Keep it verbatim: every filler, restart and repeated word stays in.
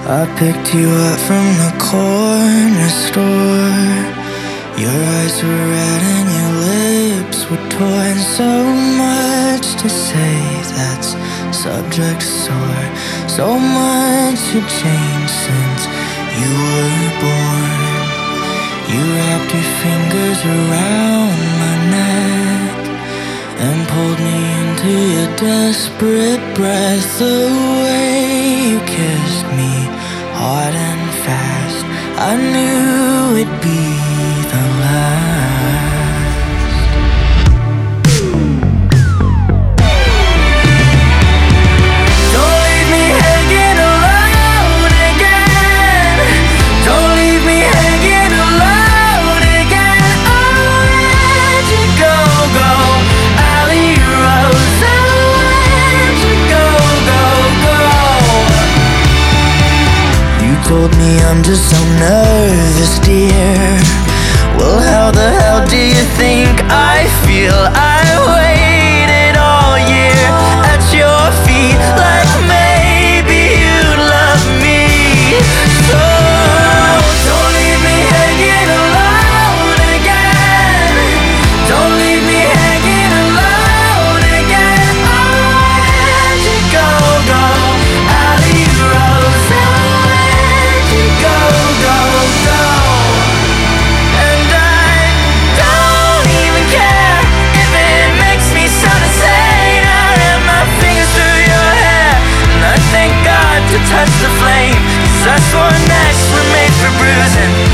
I picked you up from the corner store. Your eyes were red and your lips were torn. So much to say that's subject sore. So much had changed since you were born. You wrapped your fingers around my neck and pulled me into your desperate breath. The way you kissed me hard and fast, I knew it'd be the last. Don't leave me hanging alone again. Don't leave me hanging alone again. Oh, let you go, go, alley rose. Oh, let you go, go, go. You told me I'm just so nervous, dear. Well, how the hell do you think I feel? I waited all year at your feet, like maybe you'd love me. So don't leave me hanging alone again. Don't leave me hanging alone again. Oh, let you go, go, alley rose. Oh, let you go, go, go. And I don't even care if it makes me sound insane. I ran my fingers through your hair, and I thank God to touch the flame, 'cause I swore next we're made for bruising.